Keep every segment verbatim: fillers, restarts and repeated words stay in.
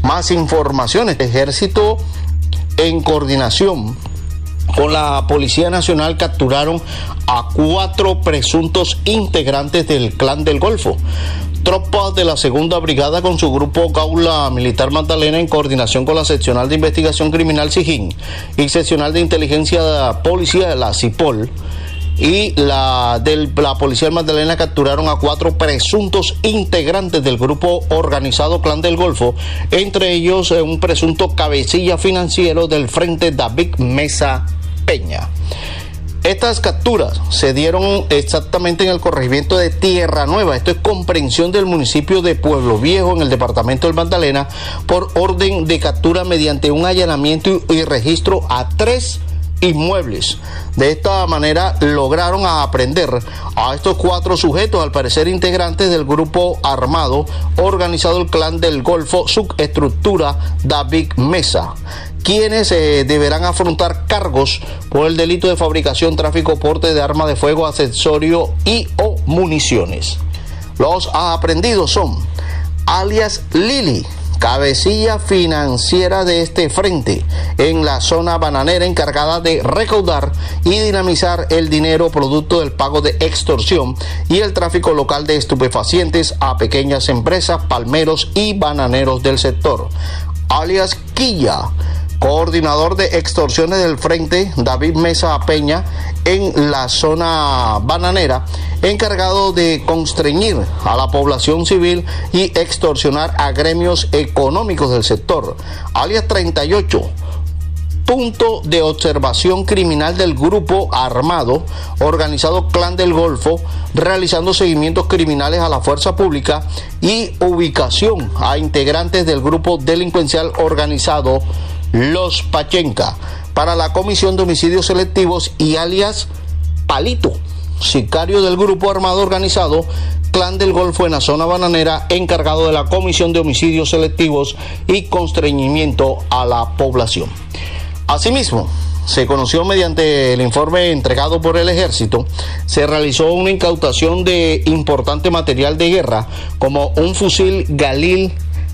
Más informaciones. El Ejército, en coordinación con la Policía Nacional, capturaron a cuatro presuntos integrantes del Clan del Golfo. Tropas de la Segunda Brigada con su grupo Gaula Militar Magdalena, en coordinación con la Seccional de Investigación Criminal SIGIN y Seccional de Inteligencia Policía de la CIPOL y la de la Policía Magdalena, capturaron a cuatro presuntos integrantes del grupo organizado Clan del Golfo, entre ellos un presunto cabecilla financiero del Frente, David Mesa Peña. Estas capturas se dieron exactamente en el corregimiento de Tierra Nueva, esto es comprensión del municipio de Pueblo Viejo, en el departamento del Magdalena, por orden de captura mediante un allanamiento y registro a tres inmuebles. De esta manera lograron aprender a estos cuatro sujetos, al parecer integrantes del grupo armado organizado el Clan del Golfo, subestructura David Mesa, quienes eh, deberán afrontar cargos por el delito de fabricación, tráfico, porte de arma de fuego, accesorio y o municiones. Los aprehendidos son alias Lili, cabecilla financiera de este frente en la zona bananera, encargada de recaudar y dinamizar el dinero producto del pago de extorsión y el tráfico local de estupefacientes a pequeñas empresas, palmeros y bananeros del sector. Alias Quilla, coordinador de extorsiones del Frente, David Mesa Peña, en la zona bananera, encargado de constreñir a la población civil y extorsionar a gremios económicos del sector. Alias treinta y ocho, punto de observación criminal del grupo armado organizado Clan del Golfo, realizando seguimientos criminales a la fuerza pública y ubicación a integrantes del grupo delincuencial organizado Los Pachenca, para la comisión de homicidios selectivos, y alias Palito, sicario del grupo armado organizado Clan del Golfo en la zona bananera, encargado de la comisión de homicidios selectivos y constreñimiento a la población. Asimismo, se conoció mediante el informe entregado por el Ejército, se realizó una incautación de importante material de guerra, como un fusil Galil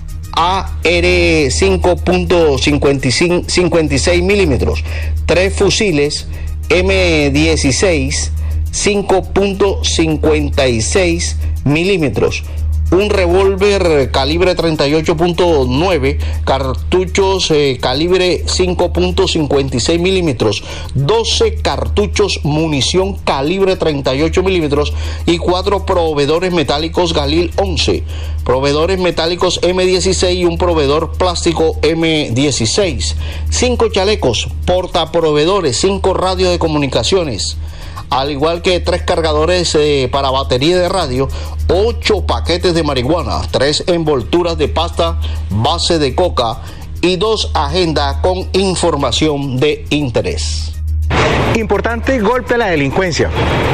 A R cinco punto cincuenta y seis milímetros, tres fusiles M dieciséis cinco punto cincuenta y seis milímetros, un revólver calibre treinta y ocho punto nueve, cartuchos eh, calibre cinco punto cincuenta y seis milímetros, doce cartuchos munición calibre treinta y ocho milímetros y cuatro proveedores metálicos Galil once, proveedores metálicos M dieciséis y un proveedor plástico M dieciséis, cinco chalecos portaproveedores, cinco radios de comunicaciones, al igual que tres cargadores eh, para batería de radio, ocho paquetes de marihuana, tres envolturas de pasta base de coca y dos agendas con información de interés. Importante golpe a la delincuencia.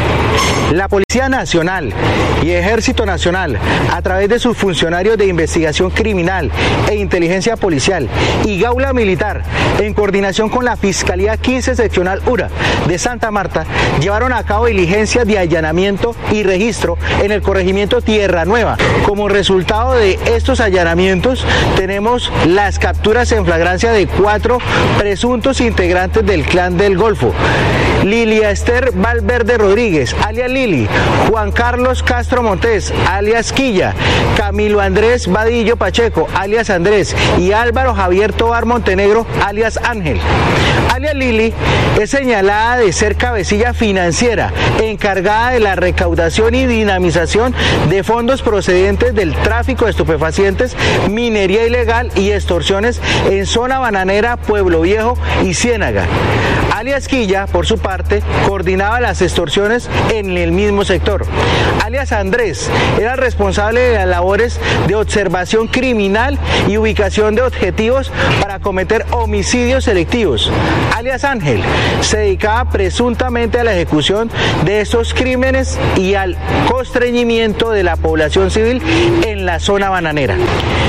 La Policía Nacional y Ejército Nacional, a través de sus funcionarios de investigación criminal e inteligencia policial y Gaula Militar, en coordinación con la Fiscalía quince Seccional URA de Santa Marta, llevaron a cabo diligencias de allanamiento y registro en el corregimiento Tierra Nueva. Como resultado de estos allanamientos, tenemos las capturas en flagrancia de cuatro presuntos integrantes del Clan del Golfo: Lilia Esther Valverde Rodríguez, alias Lili; Juan Carlos Castro Montes, alias Quilla; Camilo Andrés Vadillo Pacheco, alias Andrés; y Álvaro Javier Tobar Montenegro, alias Ángel. Alias Lili es señalada de ser cabecilla financiera, encargada de la recaudación y dinamización de fondos procedentes del tráfico de estupefacientes, minería ilegal y extorsiones en zona bananera, Pueblo Viejo y Ciénaga. Alias Quilla, por su parte, coordinaba las extorsiones en el mismo sector. Alias Andrés era responsable de las labores de observación criminal y ubicación de objetivos para cometer homicidios selectivos. Alias Ángel se dedicaba presuntamente a la ejecución de estos crímenes y al constreñimiento de la población civil en la zona bananera.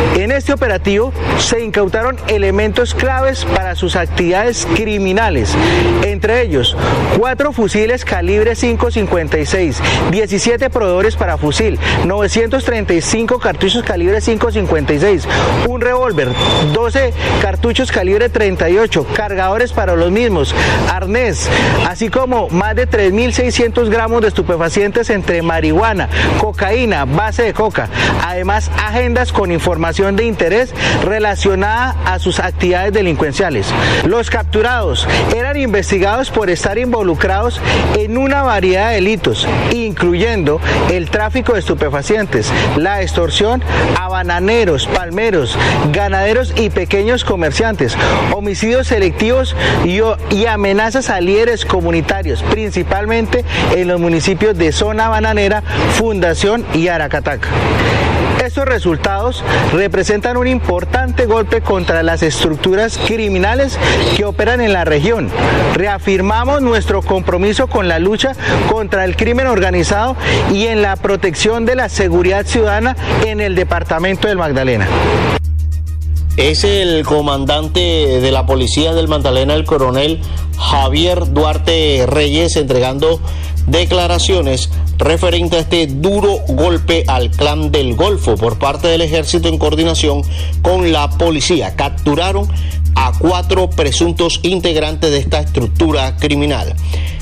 En este operativo se incautaron elementos claves para sus actividades criminales, entre ellos cuatro fusiles calibre cinco cincuenta y seis, diecisiete proveedores para fusil, novecientos treinta y cinco cartuchos calibre cinco cincuenta y seis, un revólver, doce cartuchos calibre treinta y ocho, cargadores para los mismos, arnés, así como más de tres mil seiscientos gramos de estupefacientes entre marihuana, cocaína, base de coca, además agendas con información de interés relacionada a sus actividades delincuenciales. Los capturados eran investigados por estar involucrados en una variedad de delitos, incluyendo el tráfico de estupefacientes, la extorsión a bananeros, palmeros, ganaderos y pequeños comerciantes, homicidios selectivos y, y amenazas a líderes comunitarios, principalmente en los municipios de Zona Bananera, Fundación y Aracataca. Estos resultados representan un importante golpe contra las estructuras criminales que operan en la región. Reafirmamos nuestro compromiso con la lucha contra el crimen organizado y en la protección de la seguridad ciudadana en el departamento del Magdalena. Es el comandante de la policía del Magdalena, el coronel Javier Duarte Reyes, entregando declaraciones referente a este duro golpe al Clan del Golfo por parte del ejército en coordinación con la policía. Capturaron a cuatro presuntos integrantes de esta estructura criminal.